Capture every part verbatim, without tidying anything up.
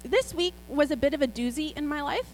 this week was a bit of a doozy in my life.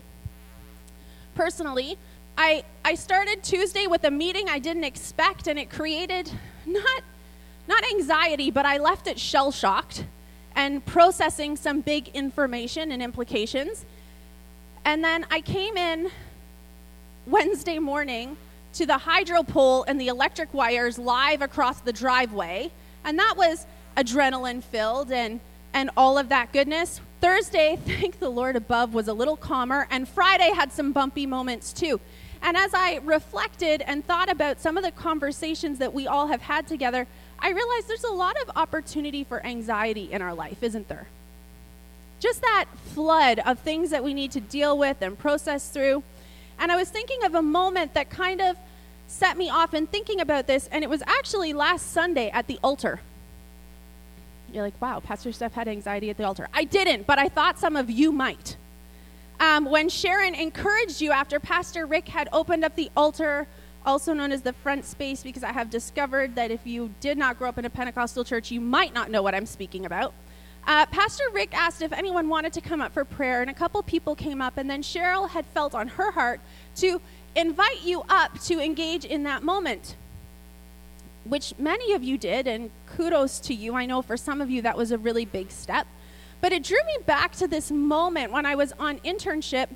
Personally, I I started Tuesday with a meeting I didn't expect, and it created not not anxiety, but I left it shell-shocked and processing some big information and implications. And then I came in Wednesday morning to the hydro pole and the electric wires live across the driveway, and that was adrenaline-filled and, and all of that goodness. Thursday, thank the Lord above, was a little calmer, and Friday had some bumpy moments too. And as I reflected and thought about some of the conversations that we all have had together, I realized there's a lot of opportunity for anxiety in our life, isn't there? Just that flood of things that we need to deal with and process through. And I was thinking of a moment that kind of set me off in thinking about this, and it was actually last Sunday at the altar. You're like, wow, Pastor Steph had anxiety at the altar. I didn't, but I thought some of you might. Um, when Sharon encouraged you after Pastor Rick had opened up the altar, also known as the front space, because I have discovered that if you did not grow up in a Pentecostal church, you might not know what I'm speaking about. Uh, Pastor Rick asked if anyone wanted to come up for prayer, and a couple people came up, and then Cheryl had felt on her heart to invite you up to engage in that moment, which many of you did, and kudos to you. I know for some of you that was a really big step, but it drew me back to this moment when I was on internship,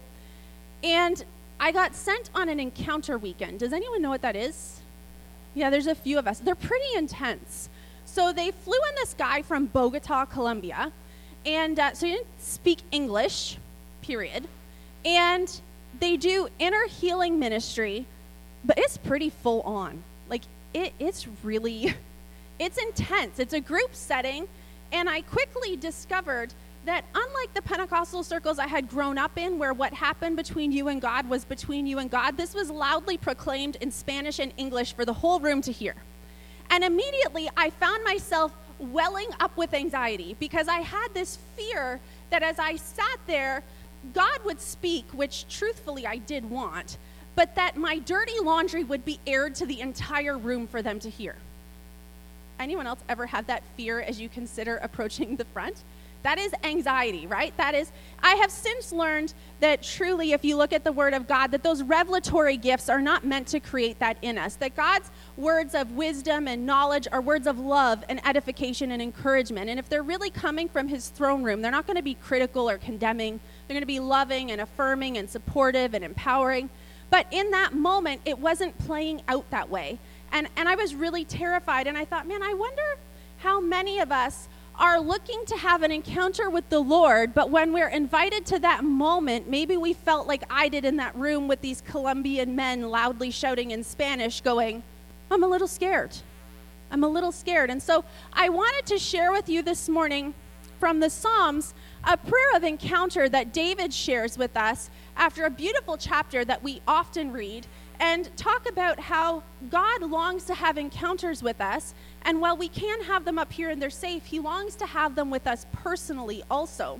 and I got sent on an encounter weekend. Does anyone know what that is? Yeah, there's a few of us. They're pretty intense. So they flew in this guy from Bogota, Colombia, and uh, so he didn't speak English, period. And they do inner healing ministry, but it's pretty full on. Like, it, it's really, it's intense. It's a group setting, and I quickly discovered that unlike the Pentecostal circles I had grown up in, where what happened between you and God was between you and God, this was loudly proclaimed in Spanish and English for the whole room to hear. And immediately, I found myself welling up with anxiety because I had this fear that as I sat there, God would speak, which truthfully I did want, but that my dirty laundry would be aired to the entire room for them to hear. Anyone else ever had that fear as you consider approaching the front? That is anxiety, right? That is, I have since learned that truly, if you look at the Word of God, that those revelatory gifts are not meant to create that in us. That God's words of wisdom and knowledge are words of love and edification and encouragement. And if they're really coming from His throne room, they're not going to be critical or condemning. They're going to be loving and affirming and supportive and empowering. But in that moment, it wasn't playing out that way. And, and I was really terrified. And I thought, man, I wonder how many of us are looking to have an encounter with the Lord, but when we're invited to that moment, maybe we felt like I did in that room with these Colombian men loudly shouting in Spanish, going, I'm a little scared. I'm a little scared. And so I wanted to share with you this morning from the Psalms a prayer of encounter that David shares with us after a beautiful chapter that we often read, and talk about how God longs to have encounters with us. And while we can have them up here and they're safe, He longs to have them with us personally also.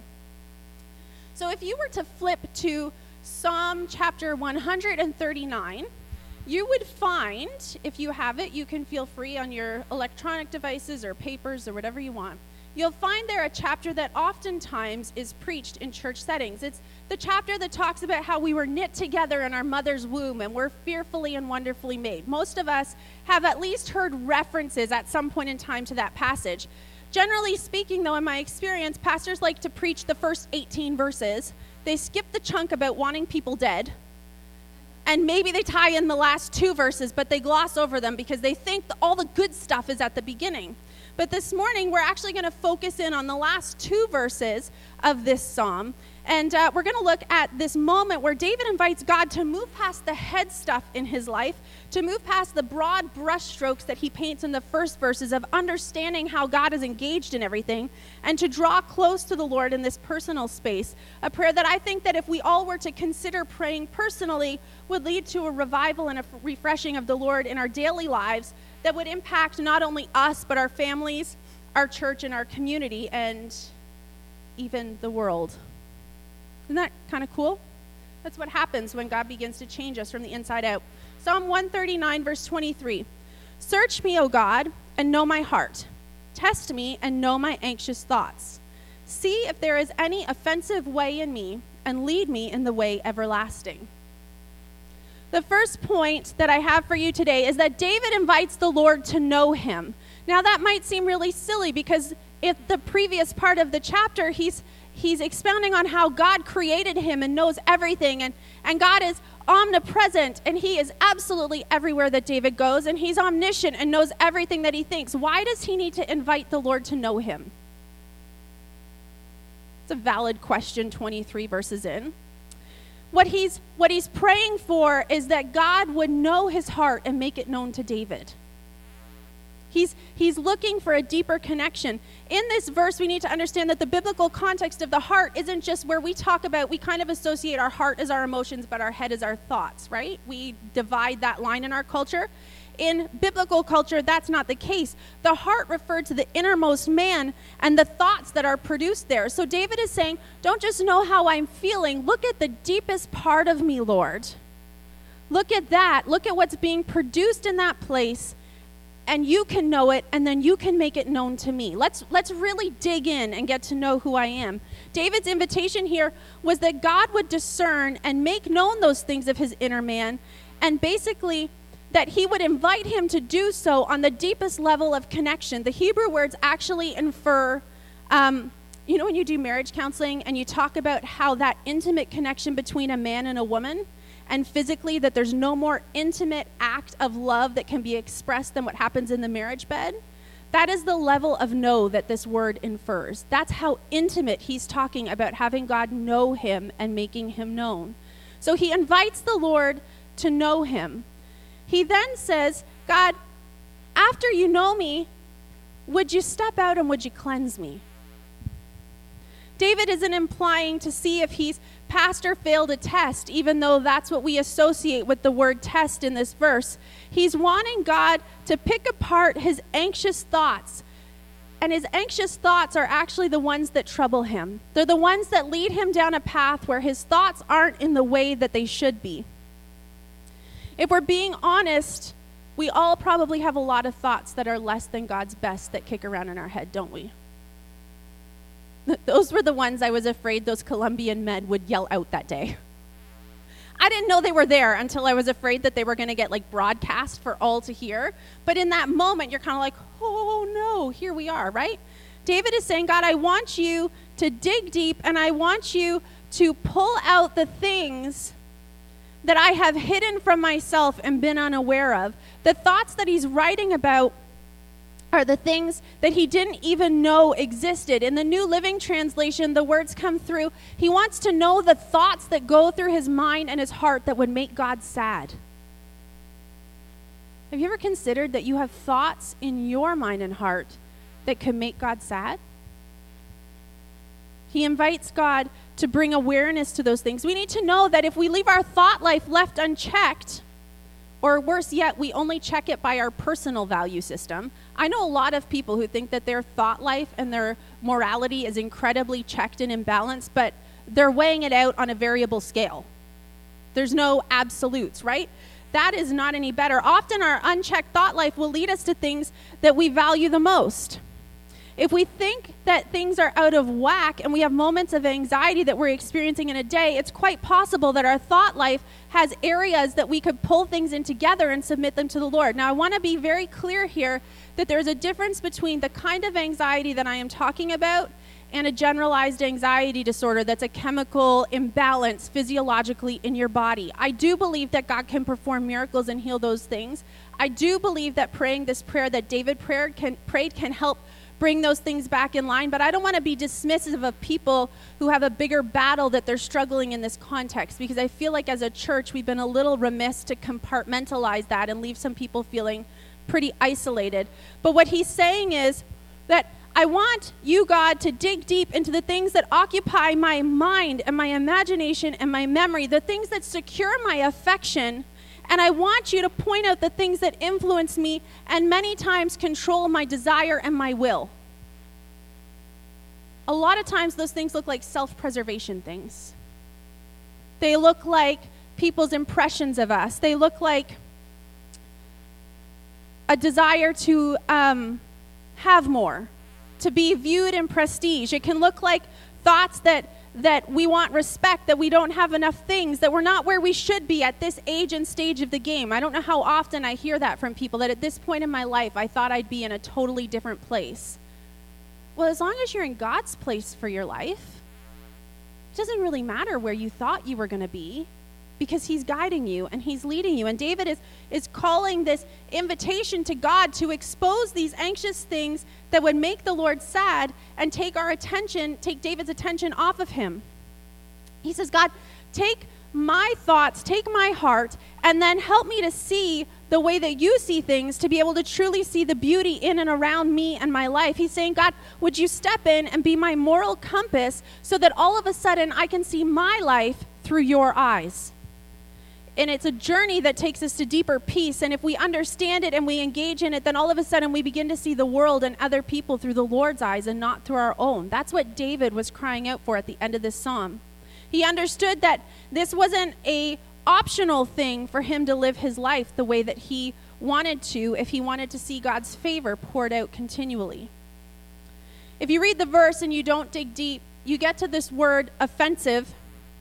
So if you were to flip to Psalm chapter one thirty-nine, you would find, if you have it, you can feel free on your electronic devices or papers or whatever you want. You'll find there a chapter that oftentimes is preached in church settings. It's the chapter that talks about how we were knit together in our mother's womb and we're fearfully and wonderfully made. Most of us have at least heard references at some point in time to that passage. Generally speaking, though, in my experience, pastors like to preach the first eighteen verses. They skip the chunk about wanting people dead. And maybe they tie in the last two verses, but they gloss over them because they think that all the good stuff is at the beginning. But this morning, we're actually going to focus in on the last two verses of this psalm. And uh, we're going to look at this moment where David invites God to move past the head stuff in his life, to move past the broad brushstrokes that he paints in the first verses of understanding how God is engaged in everything, and to draw close to the Lord in this personal space. A prayer that I think that if we all were to consider praying personally would lead to a revival and a refreshing of the Lord in our daily lives that would impact not only us, but our families, our church, and our community, and even the world. Isn't that kind of cool? That's what happens when God begins to change us from the inside out. Psalm one thirty-nine, verse twenty-three. Search me, O God, and know my heart. Test me and know my anxious thoughts. see if there is any offensive way in me, and lead me in the way everlasting. The first point that I have for you today is that David invites the Lord to know him. Now that might seem really silly because in the previous part of the chapter, he's he's expounding on how God created him and knows everything, and, and God is omnipresent, and he is absolutely everywhere that David goes, and he's omniscient and knows everything that he thinks. Why does he need to invite the Lord to know him? It's a valid question twenty-three verses in. What he's, what he's praying for is that God would know his heart and make it known to David. He's, he's looking for a deeper connection. In this verse, we need to understand that the biblical context of the heart isn't just where we talk about, we kind of associate our heart as our emotions, but our head as our thoughts, right? We divide that line in our culture. In biblical culture, that's not the case. The heart referred to the innermost man and the thoughts that are produced there. So David is saying, don't just know how I'm feeling. Look at the deepest part of me, Lord. Look at that. Look at what's being produced in that place, and you can know it, and then you can make it known to me. Let's, let's really dig in and get to know who I am. David's invitation here was that God would discern and make known those things of his inner man, and basically that he would invite him to do so on the deepest level of connection. The Hebrew words actually infer, um, you know when you do marriage counseling and you talk about how that intimate connection between a man and a woman, and physically that there's no more intimate act of love that can be expressed than what happens in the marriage bed? That is the level of know that this word infers. That's how intimate he's talking about having God know him and making him known. So he invites the Lord to know him. He then says, God, after you know me, would you step out and would you cleanse me? David isn't implying to see if he's passed or failed a test, even though that's what we associate with the word test in this verse. He's wanting God to pick apart his anxious thoughts. And his anxious thoughts are actually the ones that trouble him. They're the ones that lead him down a path where his thoughts aren't in the way that they should be. If we're being honest, we all probably have a lot of thoughts that are less than God's best that kick around in our head, don't we? Those were the ones I was afraid those Colombian men would yell out that day. I didn't know they were there until I was afraid that they were going to get like broadcast for all to hear. But in that moment, you're kind of like, oh no, here we are, right? David is saying, God, I want you to dig deep, and I want you to pull out the things that I have hidden from myself and been unaware of. The thoughts that he's writing about are the things that he didn't even know existed. In the New Living Translation, the words come through, he wants to know the thoughts that go through his mind and his heart that would make God sad. Have you ever considered that you have thoughts in your mind and heart that could make God sad? He invites God to bring awareness to those things. We need to know that if we leave our thought life left unchecked, or worse yet, we only check it by our personal value system. I know a lot of people who think that their thought life and their morality is incredibly checked and imbalanced, but they're weighing it out on a variable scale. There's no absolutes, right? That is not any better. Often our unchecked thought life will lead us to things that we value the most. If we think that things are out of whack and we have moments of anxiety that we're experiencing in a day, it's quite possible that our thought life has areas that we could pull things in together and submit them to the Lord. Now, I want to be very clear here that there's a difference between the kind of anxiety that I am talking about and a generalized anxiety disorder that's a chemical imbalance physiologically in your body. I do believe that God can perform miracles and heal those things. I do believe that praying this prayer that David prayed can, prayed can help bring those things back in line, but I don't want to be dismissive of people who have a bigger battle that they're struggling in this context, because I feel like as a church we've been a little remiss to compartmentalize that and leave some people feeling pretty isolated. But what he's saying is that I want you, God, to dig deep into the things that occupy my mind and my imagination and my memory, the things that secure my affection. And I want you to point out the things that influence me and many times control my desire and my will. A lot of times those things look like self-preservation things. They look like people's impressions of us. They look like a desire to um, have more. to be viewed in prestige. It can look like thoughts that that we want respect, that we don't have enough things, that we're not where we should be at this age and stage of the game. I don't know how often I hear that from people, that at this point in my life, I thought I'd be in a totally different place. Well, as long as you're in God's place for your life, it doesn't really matter where you thought you were going to be, because he's guiding you and he's leading you. And David is, is calling this invitation to God to expose these anxious things that would make the Lord sad and take our attention, take David's attention off of him. He says, God, take my thoughts, take my heart, and then help me to see the way that you see things, to be able to truly see the beauty in and around me and my life. He's saying, God, would you step in and be my moral compass so that all of a sudden I can see my life through your eyes? And it's a journey that takes us to deeper peace. And if we understand it and we engage in it, then all of a sudden we begin to see the world and other people through the Lord's eyes and not through our own. That's what David was crying out for at the end of this psalm. He understood that this wasn't a optional thing for him to live his life the way that he wanted to, if he wanted to see God's favor poured out continually. If you read the verse and you don't dig deep, you get to this word offensive,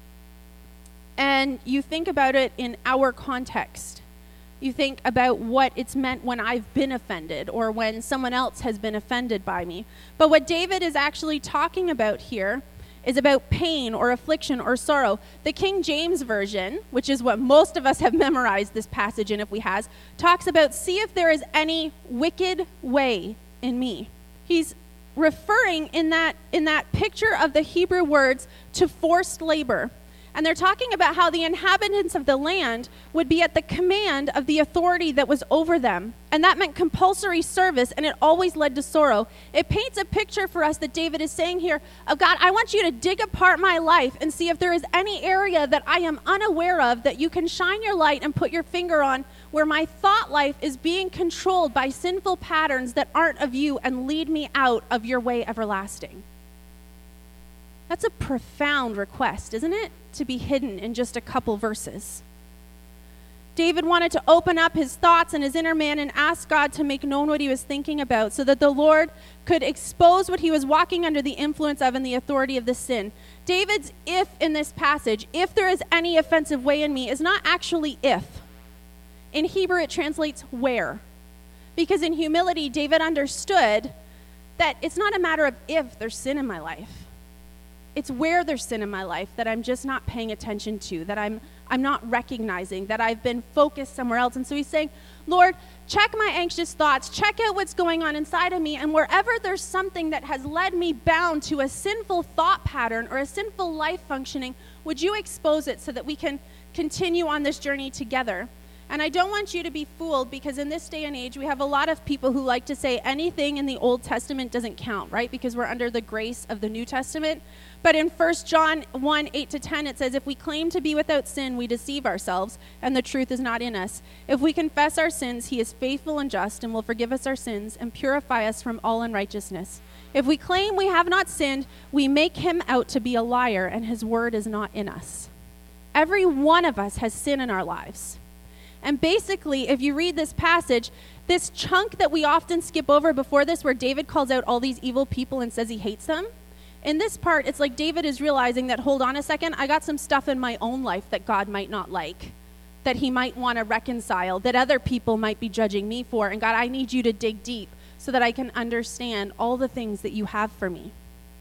and you think about it in our context. You think about what it's meant when I've been offended or when someone else has been offended by me. But what David is actually talking about here is about pain or affliction or sorrow. The King James Version, which is what most of us have memorized this passage in if we has, talks about, see if there is any wicked way in me. He's referring in that in that picture of the Hebrew words to forced labor. And they're talking about how the inhabitants of the land would be at the command of the authority that was over them. And that meant compulsory service, and it always led to sorrow. It paints a picture for us that David is saying here of, God, I want you to dig apart my life and see if there is any area that I am unaware of that you can shine your light and put your finger on, where my thought life is being controlled by sinful patterns that aren't of you, and lead me out of your way everlasting. That's a profound request, isn't it? To be hidden in just a couple verses. David wanted to open up his thoughts and his inner man and ask God to make known what he was thinking about, so that the Lord could expose what he was walking under the influence of and the authority of the sin. David's if in this passage, if there is any offensive way in me, is not actually if. In Hebrew, it translates where. Because in humility, David understood that it's not a matter of if there's sin in my life. It's where there's sin in my life that I'm just not paying attention to, that I'm I'm not recognizing, that I've been focused somewhere else. And so he's saying, Lord, check my anxious thoughts, check out what's going on inside of me, and wherever there's something that has led me bound to a sinful thought pattern or a sinful life functioning, would you expose it so that we can continue on this journey together? And I don't want you to be fooled, because in this day and age, we have a lot of people who like to say anything in the Old Testament doesn't count, right? Because we're under the grace of the New Testament. But in First John one, eight to ten, it says, if we claim to be without sin, we deceive ourselves, and the truth is not in us. If we confess our sins, he is faithful and just and will forgive us our sins and purify us from all unrighteousness. If we claim we have not sinned, we make him out to be a liar, and his word is not in us. Every one of us has sin in our lives. And basically, if you read this passage, this chunk that we often skip over before this, where David calls out all these evil people and says he hates them, in this part, it's like David is realizing that, hold on a second, I got some stuff in my own life that God might not like, that he might want to reconcile, that other people might be judging me for. And God, I need you to dig deep so that I can understand all the things that you have for me.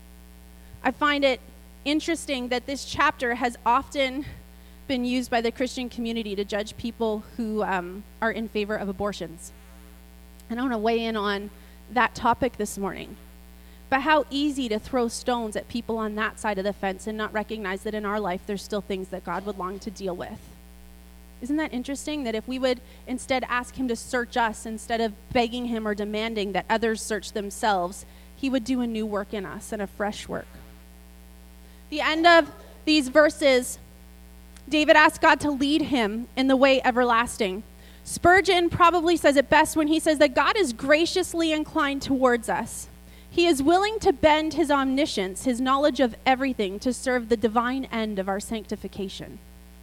I find it interesting that this chapter has often been used by the Christian community to judge people who um, are in favor of abortions. And I want to weigh in on that topic this morning. But how easy to throw stones at people on that side of the fence and not recognize that in our life there's still things that God would long to deal with. Isn't that interesting? That if we would instead ask him to search us, instead of begging him or demanding that others search themselves, he would do a new work in us and a fresh work. The end of these verses, David asked God to lead him in the way everlasting. Spurgeon probably says it best when he says that God is graciously inclined towards us. He is willing to bend his omniscience, his knowledge of everything, to serve the divine end of our sanctification.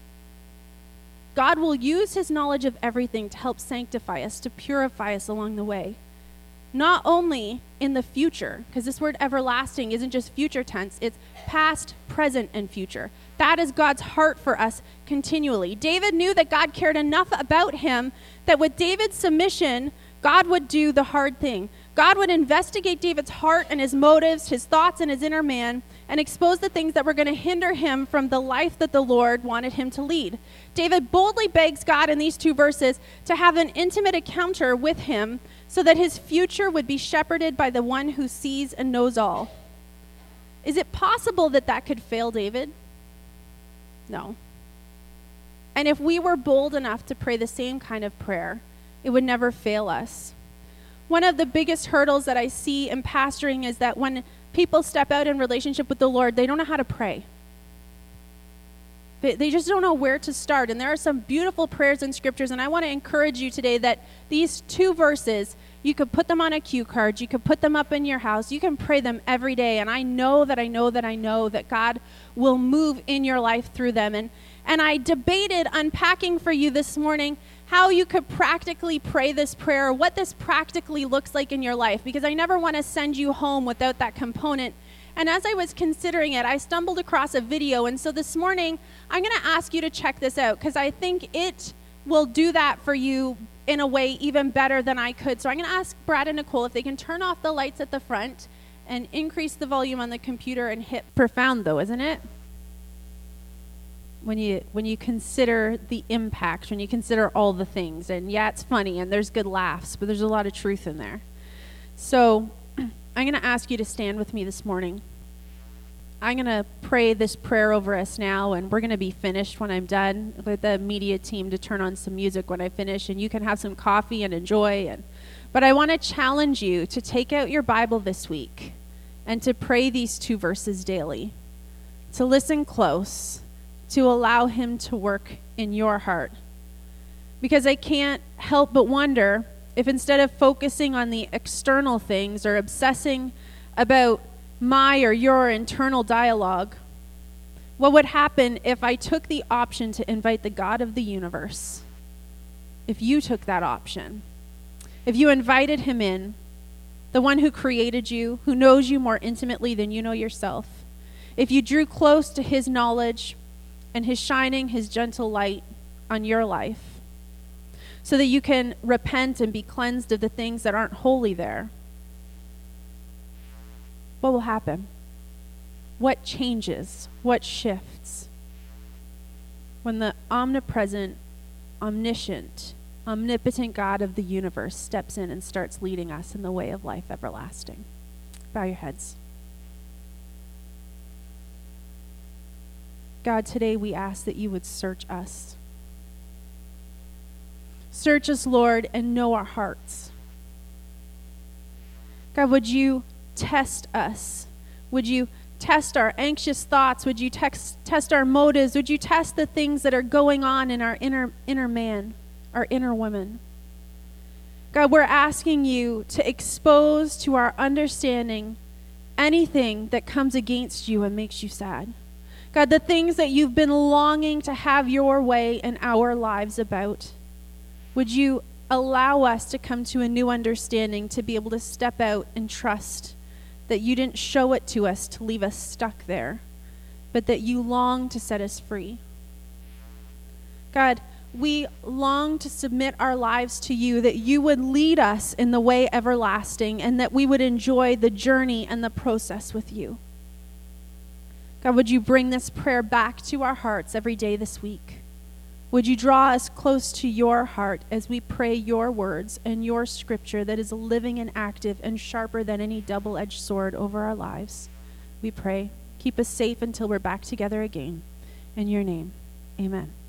God will use his knowledge of everything to help sanctify us, to purify us along the way. not only in the future, because this word everlasting isn't just future tense, it's past, present, and future. That is God's heart for us continually. David knew that God cared enough about him that with David's submission, God would do the hard thing. God would investigate David's heart and his motives, his thoughts and his inner man, and expose the things that were going to hinder him from the life that the Lord wanted him to lead. David boldly begs God in these two verses to have an intimate encounter with him so that his future would be shepherded by the one who sees and knows all. Is it possible that that could fail David? No. And if we were bold enough to pray the same kind of prayer, it would never fail us. One of the biggest hurdles that I see in pastoring is that when people step out in relationship with the Lord, they don't know how to pray. They, they just don't know where to start. And there are some beautiful prayers in scriptures, and I want to encourage you today that these two verses, you could put them on a cue card, you could put them up in your house, you can pray them every day, and I know that I know that I know that God will move in your life through them. And, and I debated unpacking for you this morning how you could practically pray this prayer, what this practically looks like in your life, because I never want to send you home without that component. And as I was considering it, I stumbled across a video, and so this morning, I'm going to ask you to check this out, because I think it will do that for you in a way even better than I could. So I'm going to ask Brad and Nicole if they can turn off the lights at the front and increase the volume on the computer and hit profound, though, isn't it? When you when you consider the impact, when you consider all the things. And yeah, it's funny and there's good laughs, but there's a lot of truth in there. So I'm going to ask you to stand with me this morning. I'm going to pray this prayer over us now, and we're going to be finished when I'm done with the media team to turn on some music when I finish, and you can have some coffee and enjoy. And but I want to challenge you to take out your Bible this week and to pray these two verses daily, to listen close, to allow him to work in your heart. Because I can't help but wonder if instead of focusing on the external things or obsessing about my or your internal dialogue, what would happen if I took the option to invite the God of the universe? If you took that option, if you invited him in, the one who created you, who knows you more intimately than you know yourself, if you drew close to his knowledge and his shining his gentle light on your life, so that you can repent and be cleansed of the things that aren't holy there, what will happen? What changes? What shifts? When the omnipresent, omniscient, omnipotent God of the universe steps in and starts leading us in the way of life everlasting. Bow your heads. God, today we ask that you would search us. Search us, Lord, and know our hearts. God, would you test us? Would you test our anxious thoughts? Would you text, test our motives? Would you test the things that are going on in our inner, inner man, our inner woman? God, we're asking you to expose to our understanding anything that comes against you and makes you sad. God, the things that you've been longing to have your way in our lives about. Would you allow us to come to a new understanding, to be able to step out and trust that you didn't show it to us to leave us stuck there, but that you long to set us free. God, we long to submit our lives to you, that you would lead us in the way everlasting, and that we would enjoy the journey and the process with you. God, would you bring this prayer back to our hearts every day this week? Would you draw us close to your heart as we pray your words and your scripture that is living and active and sharper than any double-edged sword over our lives? We pray. Keep us safe until we're back together again. In your name, amen.